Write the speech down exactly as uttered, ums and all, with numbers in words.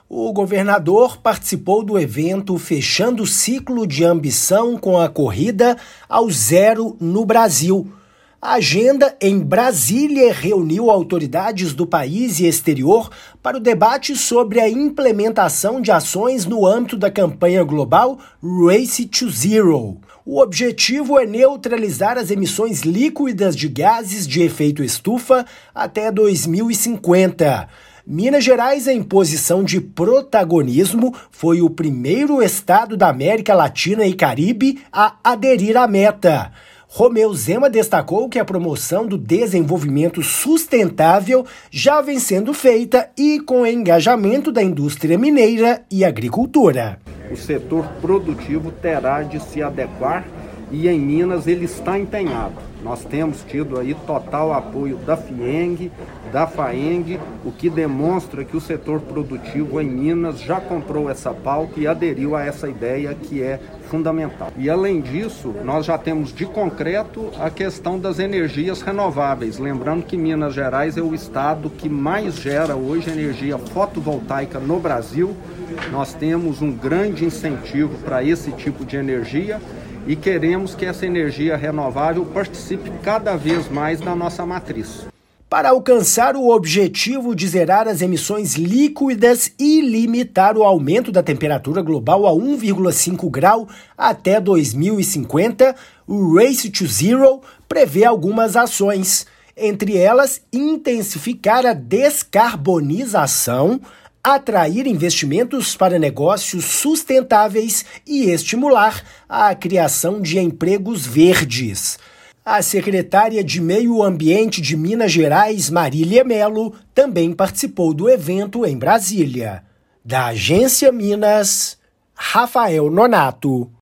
O governador participou do evento fechando o ciclo de ambição com a corrida ao zero no Brasil. A agenda em Brasília reuniu autoridades do país e exterior para o debate sobre a implementação de ações no âmbito da campanha global Race to Zero. O objetivo é neutralizar as emissões líquidas de gases de efeito estufa até dois mil e cinquenta. Minas Gerais, em posição de protagonismo, foi o primeiro estado da América Latina e Caribe a aderir à meta. Romeu Zema destacou que a promoção do desenvolvimento sustentável já vem sendo feita e com engajamento da indústria mineira e agricultura. O setor produtivo terá de se adequar e em Minas ele está empenhado. Nós temos tido aí total apoio da FIENG, da FAENG, o que demonstra que o setor produtivo em Minas já comprou essa pauta e aderiu a essa ideia que é fundamental. E além disso, nós já temos de concreto a questão das energias renováveis. Lembrando que Minas Gerais é o estado que mais gera hoje energia fotovoltaica no Brasil. Nós temos um grande incentivo para esse tipo de energia e queremos que essa energia renovável participe cada vez mais da nossa matriz. Para alcançar o objetivo de zerar as emissões líquidas e limitar o aumento da temperatura global a um vírgula cinco grau até dois mil e cinquenta, o Race to Zero prevê algumas ações, entre elas intensificar a descarbonização, atrair investimentos para negócios sustentáveis e estimular a criação de empregos verdes. A secretária de Meio Ambiente de Minas Gerais, Marília Melo, também participou do evento em Brasília. Da Agência Minas, Rafael Nonato.